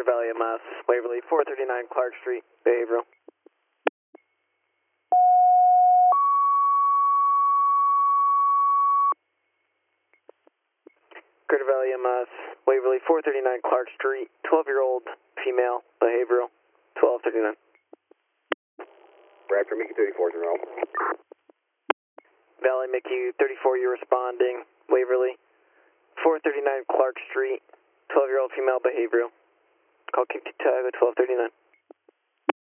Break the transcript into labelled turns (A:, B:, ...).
A: Greater Valley MS, Waverly, 439 Clark Street, behavioral. Greater Valley MS, Waverly, 439 Clark Street, 12-year-old female, behavioral, 1239.
B: Raptor, Mickey 34 Monroe.
A: Valley, Mickey 34, you're responding, Waverly, 439 Clark Street, 12-year-old female, behavioral. Call Q2 Tag at 1239.